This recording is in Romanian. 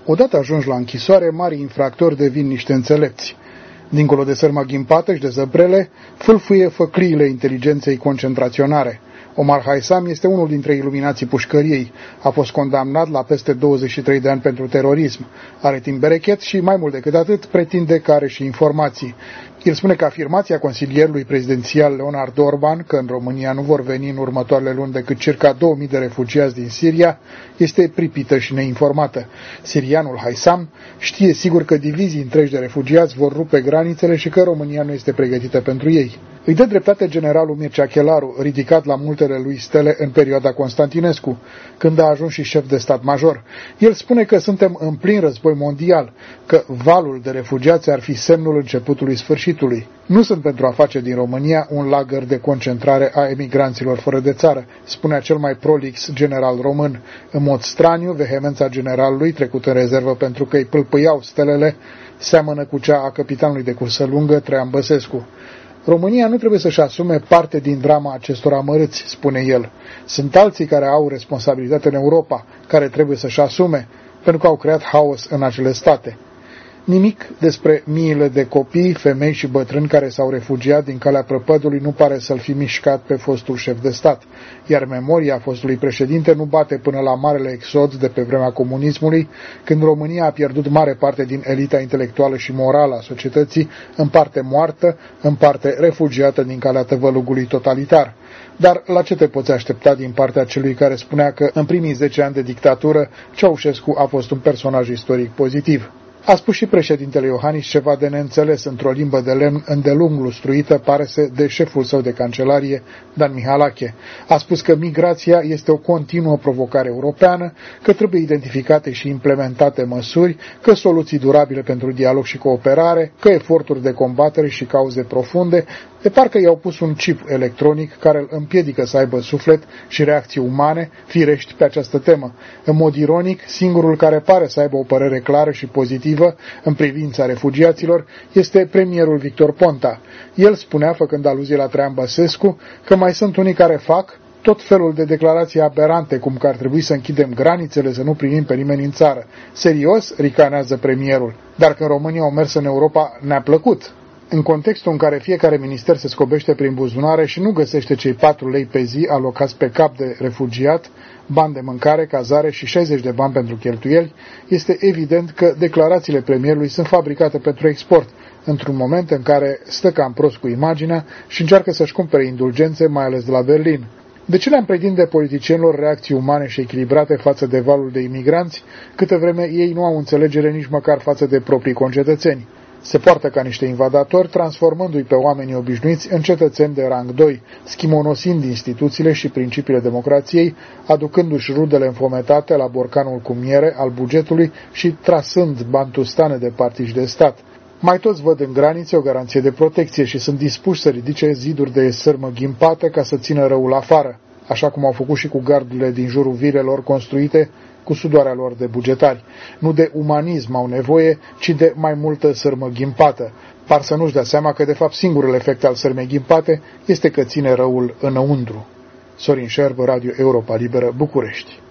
Odată ajungi la închisoare, mari infractori devin niște înțelepți. Dincolo de sărma ghimpată și de zăbrele, fâlfâie făcliile inteligenței concentraționare. Omar Haisam este unul dintre iluminații pușcăriei. A fost condamnat la peste 23 de ani pentru terorism. Are timp berechet și, mai mult decât atât, pretinde că are și informații. El spune că afirmația consilierului prezidențial Leonard Orban că în România nu vor veni în următoarele luni decât circa 2000 de refugiați din Siria este pripită și neinformată. Sirianul Haisam știe sigur că divizii întregi de refugiați vor rupe granițele și că România nu este pregătită pentru ei. Îi dă dreptate generalul Mircea Chelaru, ridicat la multele lui stele în perioada Constantinescu, când a ajuns și șef de stat major. El spune că suntem în plin război mondial, că valul de refugiați ar fi semnul începutului sfârșitului. Nu sunt pentru a face din România un lagăr de concentrare a emigranților fără de țară, spunea cel mai prolix general român. În mod straniu, vehemența generalului, trecut în rezervă pentru că îi pâlpâiau stelele, seamănă cu cea a capitanului de cursă lungă, Traian Băsescu. România nu trebuie să-și asume parte din drama acestor amărâți, spune el. Sunt alții care au responsabilitate în Europa, care trebuie să-și asume, pentru că au creat haos în acele state. Nimic despre miile de copii, femei și bătrâni care s-au refugiat din calea prăpădului nu pare să-l fi mișcat pe fostul șef de stat, iar memoria fostului președinte nu bate până la marele exod de pe vremea comunismului, când România a pierdut mare parte din elita intelectuală și morală a societății, în parte moartă, în parte refugiată din calea tăvălugului totalitar. Dar la ce te poți aștepta din partea celui care spunea că în primii 10 ani de dictatură Ceaușescu a fost un personaj istoric pozitiv? A spus și președintele Iohannis ceva de neînțeles într-o limbă de lemn îndelung lustruită, pare-se, de șeful său de cancelarie, Dan Mihalache. A spus că migrația este o continuă provocare europeană, că trebuie identificate și implementate măsuri, că soluții durabile pentru dialog și cooperare, că eforturi de combatere și cauze profunde, de parcă i-au pus un chip electronic care îl împiedică să aibă suflet și reacții umane, firești, pe această temă. În mod ironic, singurul care pare să aibă o părere clară și pozitivă în privința refugiaților este premierul Victor Ponta. El spunea, făcând aluzie la Traian Băsescu, că mai sunt unii care fac tot felul de declarații aberante, cum că ar trebui să închidem granițele, să nu primim pe nimeni în țară. Serios, ricanează premierul, dar când România au mers în Europa, ne-a plăcut. În contextul în care fiecare minister se scobește prin buzunare și nu găsește cei 4 lei pe zi alocați pe cap de refugiat, bani de mâncare, cazare și 60 de bani pentru cheltuieli, este evident că declarațiile premierului sunt fabricate pentru export, într-un moment în care stă cam prost cu imaginea și încearcă să-și cumpere indulgențe, mai ales de la Berlin. De ce le-am pretinde politicienilor reacții umane și echilibrate față de valul de imigranți, câtă vreme ei nu au înțelegere nici măcar față de proprii concetățeni? Se poartă ca niște invadatori, transformându-i pe oamenii obișnuiți în cetățeni de rang 2, schimonosind instituțiile și principiile democrației, aducându-și rudele înfometate la borcanul cu miere al bugetului și trasând bantustane de partiși de stat. Mai toți văd în granițe o garanție de protecție și sunt dispuși să ridice ziduri de sârmă ghimpată ca să țină răul afară, așa cum au făcut și cu gardurile din jurul vilelor construite cu sudoarea lor de bugetari. Nu de umanism au nevoie, ci de mai multă sârmă ghimpată. Par să nu-și dea seama că, de fapt, singurul efect al sârmei ghimpate este că ține răul înăuntru. Sorin Șerb, Radio Europa Liberă, București.